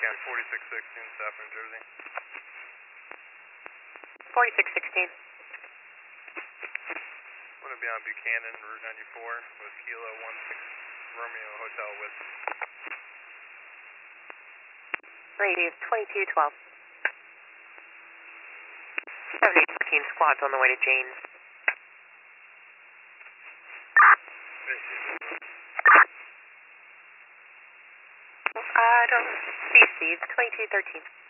Buchanan 4616, South New Jersey. 4616. I'm going to be on Buchanan, Route 94, with Kilo 16 Romeo Hotel with. Radius 2212. 7816 squad's on the way to Janes. I don't see Steve. 2213.